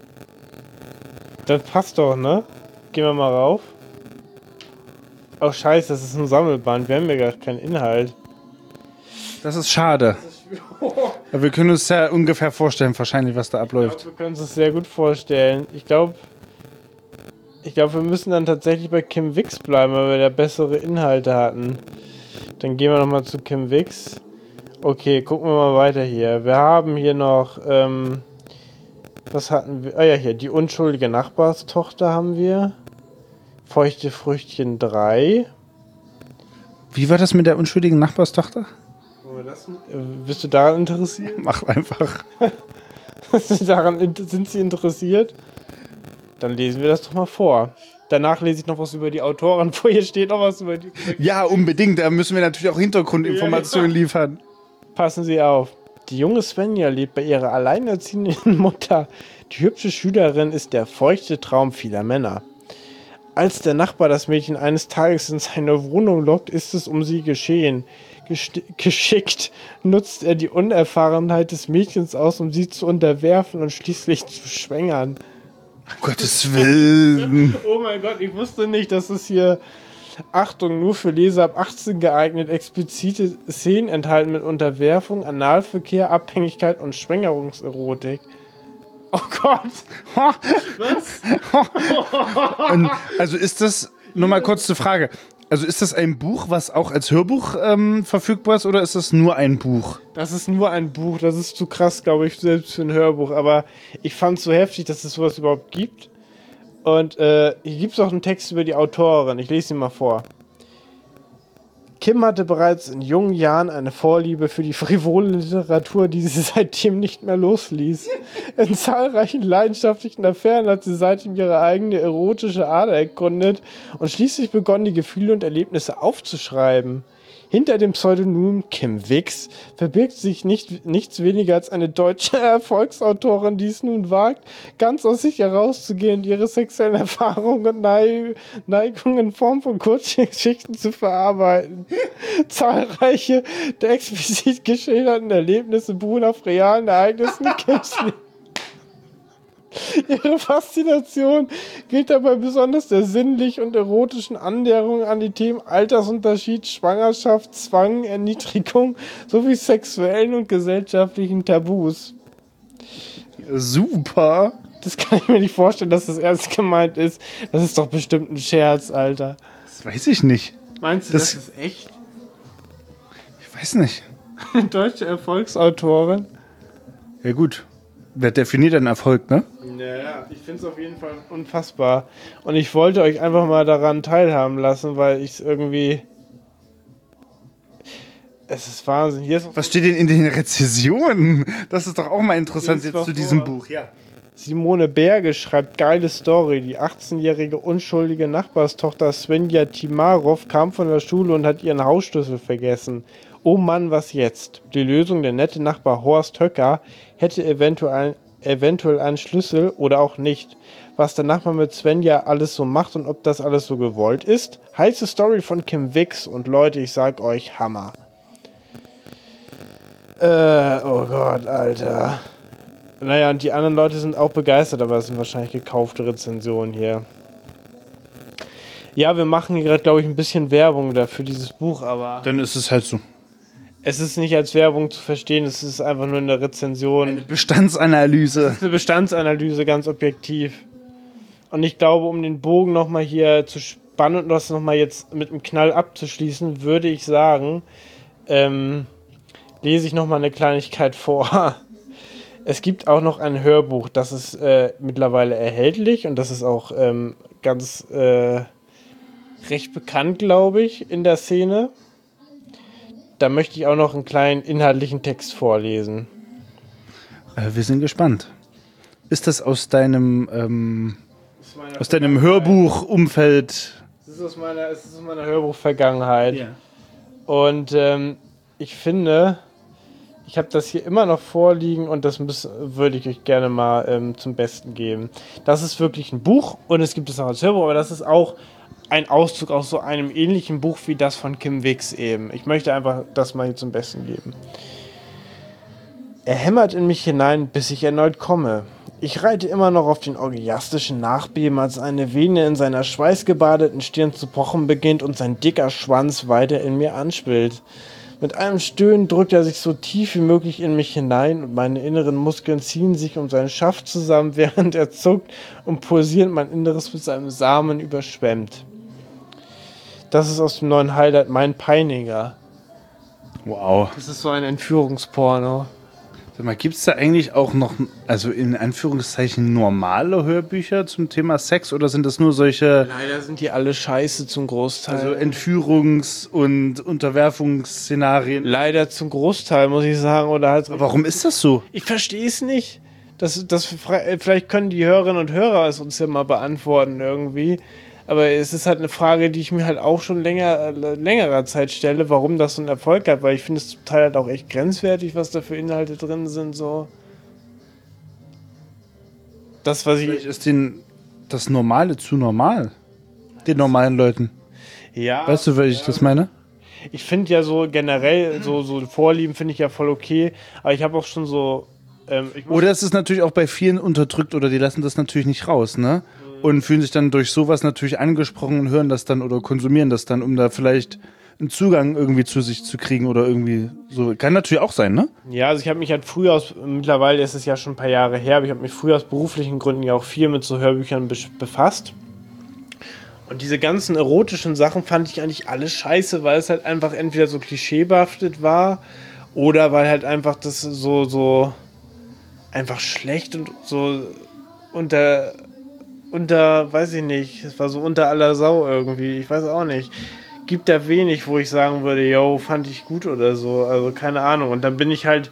Das passt doch, ne? Gehen wir mal rauf. Oh scheiße, das ist ein Sammelband. Wir haben ja gar keinen Inhalt. Das ist schade. Aber wir können uns ja ungefähr vorstellen, wahrscheinlich, was da Ich abläuft. glaub, wir können uns das sehr gut vorstellen. Ich glaube, ich glaube, wir müssen dann tatsächlich bei Kim Wix bleiben, weil wir da bessere Inhalte hatten. Dann gehen wir nochmal zu Kim Wix. Okay, gucken wir mal weiter hier. Wir haben hier noch, ähm, was hatten wir? Ah ja, hier, die unschuldige Nachbarstochter haben wir. Feuchte Früchtchen drei. Wie war das mit der unschuldigen Nachbarstochter? Das, äh, bist du daran interessiert? Mach einfach. daran, sind Sie interessiert? Dann lesen wir das doch mal vor. Danach lese ich noch was über die Autoren vor. Hier steht noch was über die... Ja, unbedingt. Da müssen wir natürlich auch Hintergrundinformationen Ja, ja. liefern. Passen Sie auf. Die junge Svenja lebt bei ihrer alleinerziehenden Mutter. Die hübsche Schülerin ist der feuchte Traum vieler Männer. Als der Nachbar das Mädchen eines Tages in seine Wohnung lockt, ist es um sie geschehen. Gesti- geschickt nutzt er die Unerfahrenheit des Mädchens aus, um sie zu unterwerfen und schließlich zu schwängern. Um Gottes Willen. Oh mein Gott, ich wusste nicht, dass es hier, Achtung, nur für Leser ab achtzehn geeignet, explizite Szenen enthalten mit Unterwerfung, Analverkehr, Abhängigkeit und Schwängerungserotik. Oh Gott. Was? Und also ist das, nur mal kurz zur Frage, also ist das ein Buch, was auch als Hörbuch ähm, verfügbar ist oder ist das nur ein Buch? Das ist nur ein Buch, das ist zu krass, glaube ich, selbst für ein Hörbuch, aber ich fand es so heftig, dass es sowas überhaupt gibt. Und äh, hier gibt es auch einen Text über die Autorin, ich lese ihn mal vor. Kim hatte bereits in jungen Jahren eine Vorliebe für die frivole Literatur, die sie seitdem nicht mehr losließ. In zahlreichen leidenschaftlichen Affären hat sie seitdem ihre eigene erotische Ader erkundet und schließlich begonnen, die Gefühle und Erlebnisse aufzuschreiben. Hinter dem Pseudonym Kim Wix verbirgt sich nicht, nichts weniger als eine deutsche Erfolgsautorin, die es nun wagt, ganz aus sich herauszugehen und ihre sexuellen Erfahrungen und Neig- Neigungen in Form von Kurzgeschichten zu verarbeiten. Zahlreiche der explizit geschilderten Erlebnisse beruhen auf realen Ereignissen Kims Leben. Ihre Faszination gilt dabei besonders der sinnlich und erotischen Annäherung an die Themen Altersunterschied, Schwangerschaft, Zwang, Erniedrigung sowie sexuellen und gesellschaftlichen Tabus. Super. Das kann ich mir nicht vorstellen, dass das ernst gemeint ist. Das ist doch bestimmt ein Scherz, Alter. Das weiß ich nicht. Meinst du, Das- das, ist echt? Ich weiß nicht. Eine deutsche Erfolgsautorin? Ja gut. Wer definiert einen Erfolg, ne? Naja, ich finde es auf jeden Fall unfassbar. Und ich wollte euch einfach mal daran teilhaben lassen, weil ich es irgendwie... Es ist Wahnsinn. Hier ist Was steht denn in den Rezensionen? Das ist doch auch mal interessant Lies jetzt doch zu diesem vor. Buch. Ja. Simone Berge schreibt, geile Story. Die achtzehnjährige unschuldige Nachbarstochter Svenja Timarov kam von der Schule und hat ihren Hausschlüssel vergessen. Oh Mann, was jetzt? Die Lösung, der nette Nachbar Horst Höcker hätte eventuell, eventuell einen Schlüssel oder auch nicht. Was der Nachbar mit Svenja alles so macht und ob das alles so gewollt ist. Heiße Story von Kim Wicks und Leute, ich sag euch, Hammer. Äh, oh Gott, Alter. Naja, und die anderen Leute sind auch begeistert, aber es sind wahrscheinlich gekaufte Rezensionen hier. Ja, wir machen hier gerade, glaube ich, ein bisschen Werbung da für dieses Buch, aber Dann ist es halt so. es ist nicht als Werbung zu verstehen, es ist einfach nur eine Rezension. Bestandsanalyse. Eine Bestandsanalyse, ganz objektiv. Und ich glaube, um den Bogen nochmal hier zu spannen und das nochmal jetzt mit einem Knall abzuschließen, würde ich sagen, ähm, lese ich nochmal eine Kleinigkeit vor. Es gibt auch noch ein Hörbuch, das ist äh, mittlerweile erhältlich und das ist auch ähm, ganz äh, recht bekannt, glaube ich, in der Szene. Da möchte ich auch noch einen kleinen inhaltlichen Text vorlesen. Äh, wir sind gespannt. Ist das aus deinem, ähm, aus deinem Hörbuch-Umfeld? Es ist aus meiner, es ist aus meiner Hörbuch-Vergangenheit. Ja. Und ähm, ich finde, ich habe das hier immer noch vorliegen und das muss, würde ich euch gerne mal ähm, zum Besten geben. Das ist wirklich ein Buch und es gibt es auch als Hörbuch, aber das ist auch ein Auszug aus so einem ähnlichen Buch wie das von Kim Wicks eben. Ich möchte einfach das mal hier zum Besten geben. Er hämmert in mich hinein, bis ich erneut komme. Ich reite immer noch auf den orgiastischen Nachbeben, als eine Vene in seiner schweißgebadeten Stirn zu pochen beginnt und sein dicker Schwanz weiter in mir anschwillt. Mit einem Stöhnen drückt er sich so tief wie möglich in mich hinein und meine inneren Muskeln ziehen sich um seinen Schaft zusammen, während er zuckt und pulsierend mein Inneres mit seinem Samen überschwemmt. Das ist aus dem neuen Highlight Mein Peiniger. Wow. Das ist so ein Entführungsporno. Sag mal, gibt es da eigentlich auch noch, also in Anführungszeichen, normale Hörbücher zum Thema Sex oder sind das nur solche Leider sind die alle scheiße zum Großteil. also Entführungs- und Unterwerfungsszenarien? Leider zum Großteil, muss ich sagen. Oder halt Warum ist das so? Ich verstehe es nicht. Das, das, vielleicht können die Hörerinnen und Hörer es uns ja mal beantworten irgendwie. Aber es ist halt eine Frage, die ich mir halt auch schon länger, längerer Zeit stelle, warum das so einen Erfolg hat. Weil ich finde es zum Teil halt auch echt grenzwertig, was da für Inhalte drin sind. So. Das, was Vielleicht ich... ist den, das Normale zu normal. Den normalen Leuten. Ja, Weißt du, wie ich ja. das meine? Ich finde ja so generell, so, so Vorlieben finde ich ja voll okay. Aber ich habe auch schon so... Ähm, ich muss Oder es ist natürlich auch bei vielen unterdrückt oder die lassen das natürlich nicht raus, ne? Und fühlen sich dann durch sowas natürlich angesprochen und hören das dann oder konsumieren das dann, um da vielleicht einen Zugang irgendwie zu sich zu kriegen oder irgendwie so. Kann natürlich auch sein, ne? Ja, also ich habe mich halt früher aus, mittlerweile ist es ja schon ein paar Jahre her, aber ich habe mich früher aus beruflichen Gründen ja auch viel mit so Hörbüchern be- befasst. Und diese ganzen erotischen Sachen fand ich eigentlich alle scheiße, weil es halt einfach entweder so klischeebehaftet war oder weil halt einfach das so, so einfach schlecht und so unter, unter, weiß ich nicht, es war so unter aller Sau irgendwie, ich weiß auch nicht. Gibt da wenig, wo ich sagen würde, yo, fand ich gut oder so, also keine Ahnung. Und dann bin ich halt,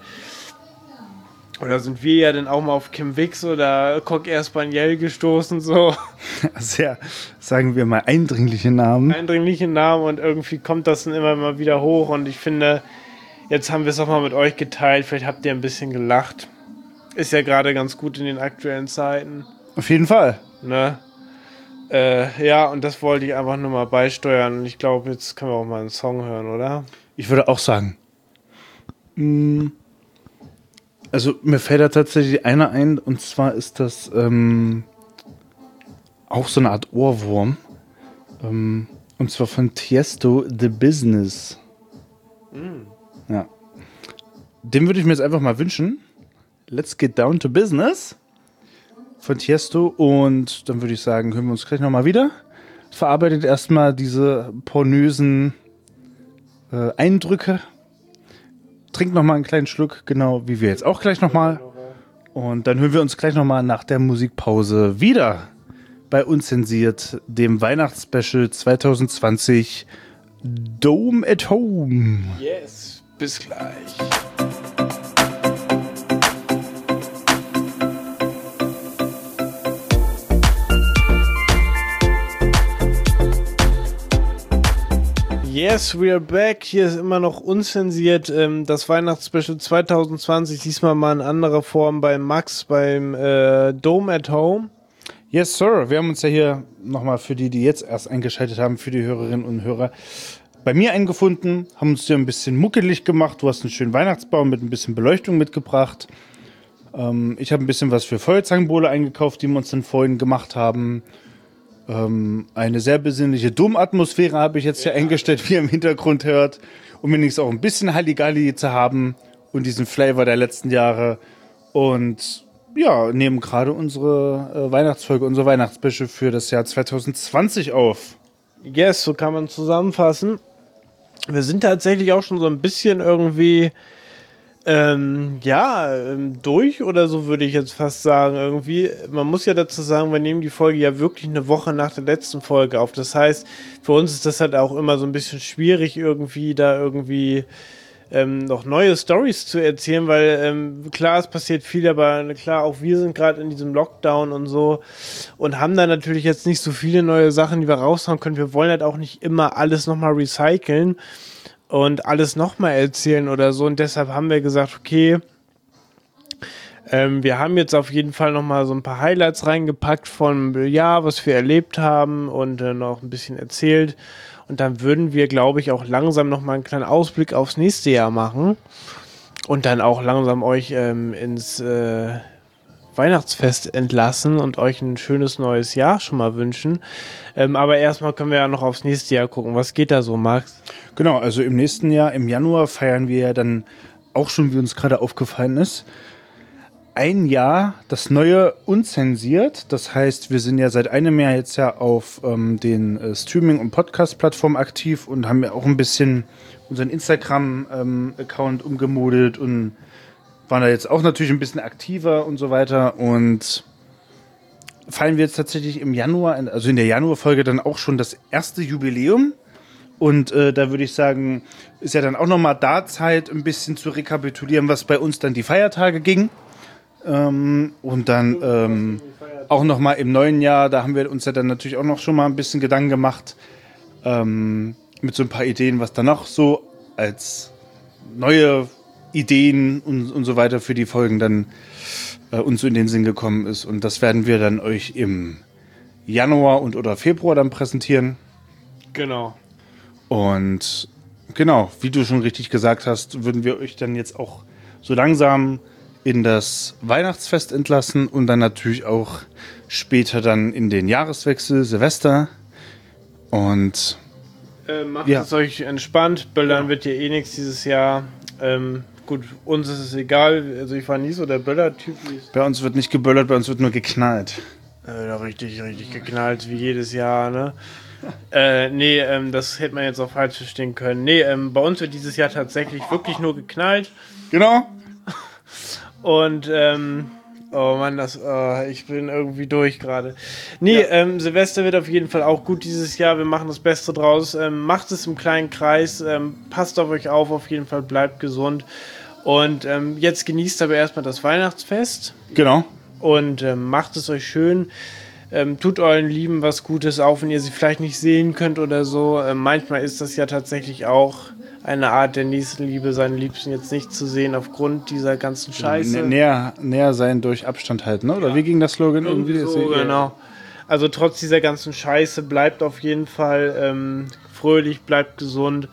oder sind wir ja dann auch mal auf Kim Wicks oder Coq Espaniel gestoßen, so. Sehr, sagen wir mal, eindringliche Namen. Eindringliche Namen und irgendwie kommt das dann immer mal wieder hoch und ich finde, jetzt haben wir es auch mal mit euch geteilt, vielleicht habt ihr ein bisschen gelacht. Ist ja gerade ganz gut in den aktuellen Zeiten. Auf jeden Fall. Ne? Äh, ja, und das wollte ich einfach nur mal beisteuern. Und ich glaube, jetzt können wir auch mal einen Song hören, oder? Ich würde auch sagen. mm, Also mir fällt da tatsächlich einer ein, und zwar ist das ähm, auch so eine Art Ohrwurm. Ähm, und zwar von Tiesto, The Business. Ja. Den würde ich mir jetzt einfach mal wünschen. Let's get down to business von Tiesto. Und dann würde ich sagen, hören wir uns gleich nochmal wieder. Verarbeitet erstmal diese pornösen äh, Eindrücke. Trinkt nochmal einen kleinen Schluck, genau wie wir jetzt auch gleich nochmal. Und dann hören wir uns gleich nochmal nach der Musikpause wieder bei Unzensiert, dem Weihnachtsspecial zwanzig zwanzig Dome at Home. Yes, bis gleich. Yes, we are back. Hier ist immer noch unzensiert ähm, das Weihnachtsspecial zwanzig zwanzig. Diesmal mal in anderer Form bei Max beim äh, Dome at Home. Yes, Sir. Wir haben uns ja hier nochmal für die, die jetzt erst eingeschaltet haben, für die Hörerinnen und Hörer, bei mir eingefunden, haben uns hier ein bisschen muckelig gemacht. Du hast einen schönen Weihnachtsbaum mit ein bisschen Beleuchtung mitgebracht. Ähm, ich habe ein bisschen was für Feuerzangenbowle eingekauft, die wir uns dann vorhin gemacht haben. Ähm, eine sehr besinnliche Domatmosphäre habe ich jetzt hier eingestellt, wie ihr im Hintergrund hört. Um wenigstens auch ein bisschen Halligalli zu haben und diesen Flavor der letzten Jahre. Und ja, nehmen gerade unsere äh, Weihnachtsfolge, unsere Weihnachtsspecial für das Jahr zwanzig zwanzig auf. Yes, so kann man zusammenfassen. Wir sind tatsächlich auch schon so ein bisschen irgendwie ähm, ja, ähm, durch oder so, würde ich jetzt fast sagen. Irgendwie, man muss ja dazu sagen, wir nehmen die Folge ja wirklich eine Woche nach der letzten Folge auf. Das heißt, für uns ist das halt auch immer so ein bisschen schwierig, irgendwie da irgendwie ähm, noch neue Storys zu erzählen, weil ähm, klar, es passiert viel, aber klar, auch wir sind gerade in diesem Lockdown und so und haben da natürlich jetzt nicht so viele neue Sachen, die wir raushauen können. Wir wollen halt auch nicht immer alles nochmal recyceln und alles nochmal erzählen oder so, und deshalb haben wir gesagt, okay, ähm, wir haben jetzt auf jeden Fall nochmal so ein paar Highlights reingepackt von Jahr, was wir erlebt haben und äh, noch ein bisschen erzählt. Und dann würden wir, glaube ich, auch langsam nochmal einen kleinen Ausblick aufs nächste Jahr machen. Und dann auch langsam euch ähm, ins äh, Weihnachtsfest entlassen und euch ein schönes neues Jahr schon mal wünschen. Ähm, aber erstmal können wir ja noch aufs nächste Jahr gucken. Was geht da so, Max? Genau, also im nächsten Jahr, im Januar, feiern wir ja dann auch schon, wie uns gerade aufgefallen ist, ein Jahr das neue unzensiert. Das heißt, wir sind ja seit einem Jahr jetzt ja auf ähm, den äh, Streaming- und Podcast-Plattformen aktiv und haben ja auch ein bisschen unseren Instagram-Account ähm, umgemodelt und waren da jetzt auch natürlich ein bisschen aktiver und so weiter. Und feiern wir jetzt tatsächlich im Januar, also in der Januarfolge dann auch schon das erste Jubiläum. Und äh, da würde ich sagen, ist ja dann auch nochmal da Zeit, ein bisschen zu rekapitulieren, was bei uns dann die Feiertage ging. Ähm, und dann ähm, auch nochmal im neuen Jahr, da haben wir uns ja dann natürlich auch noch schon mal ein bisschen Gedanken gemacht, ähm, mit so ein paar Ideen, was dann noch so als neue Ideen und, und so weiter für die Folgen dann äh, uns so in den Sinn gekommen ist. Und das werden wir dann euch im Januar und oder Februar dann präsentieren. Genau. Und genau, wie du schon richtig gesagt hast, würden wir euch dann jetzt auch so langsam in das Weihnachtsfest entlassen und dann natürlich auch später dann in den Jahreswechsel, Silvester. Und äh, macht ja. es euch entspannt. Böllern wird ja eh nichts dieses Jahr. Ähm, gut, uns ist es egal. Also ich war nie so der Böller-Typ. Bei uns wird nicht geböllert, bei uns wird nur geknallt. Äh, richtig, richtig geknallt, wie jedes Jahr, ne? äh, nee, ähm, das hätte man jetzt auch falsch verstehen können. Nee, ähm, bei uns wird dieses Jahr tatsächlich wirklich nur geknallt. Genau. Und, ähm, oh Mann, das, oh, ich bin irgendwie durch gerade. Nee, ja. ähm, Silvester wird auf jeden Fall auch gut dieses Jahr. Wir machen das Beste draus. Ähm, macht es im kleinen Kreis. Ähm, passt auf euch auf, auf jeden Fall. Bleibt gesund. Und ähm, jetzt genießt aber erstmal das Weihnachtsfest. Genau. Und ähm, macht es euch schön. Ähm, tut euren Lieben was Gutes, auch wenn ihr sie vielleicht nicht sehen könnt oder so. Ähm, manchmal ist das ja tatsächlich auch eine Art der Nächstenliebe, seine Liebsten jetzt nicht zu sehen aufgrund dieser ganzen Scheiße. Nä- näher, näher sein durch Abstand halten, ne? Oder ja. Wie ging das Slogan? Irgendwie so, genau. Also trotz dieser ganzen Scheiße bleibt auf jeden Fall ähm, fröhlich, bleibt gesund.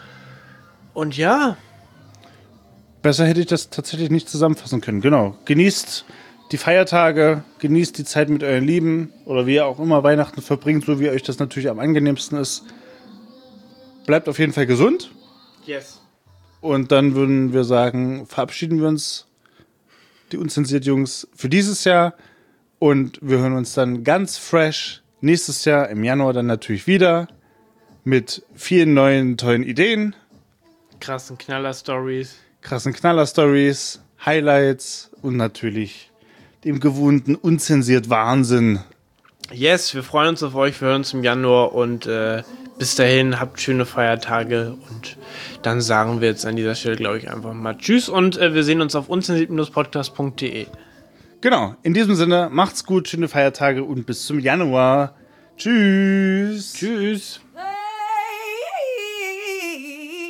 Und ja. Besser hätte ich das tatsächlich nicht zusammenfassen können. Genau. Genießt die Feiertage, genießt die Zeit mit euren Lieben oder wie ihr auch immer Weihnachten verbringt, so wie euch das natürlich am angenehmsten ist. Bleibt auf jeden Fall gesund. Yes. Und dann würden wir sagen, verabschieden wir uns, die Unzensiert Jungs, für dieses Jahr. Und wir hören uns dann ganz fresh nächstes Jahr im Januar dann natürlich wieder mit vielen neuen, tollen Ideen. Krassen Knaller-Stories. Krassen Knaller-Stories, Highlights und natürlich dem gewohnten unzensiert Wahnsinn. Yes, wir freuen uns auf euch. Wir hören uns im Januar und äh, bis dahin, habt schöne Feiertage und dann sagen wir jetzt an dieser Stelle, glaube ich, einfach mal Tschüss und äh, wir sehen uns auf unzensiert Podcast punkt de. Genau, in diesem Sinne, macht's gut, schöne Feiertage und bis zum Januar. Tschüss. Tschüss. Hey.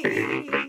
Woche.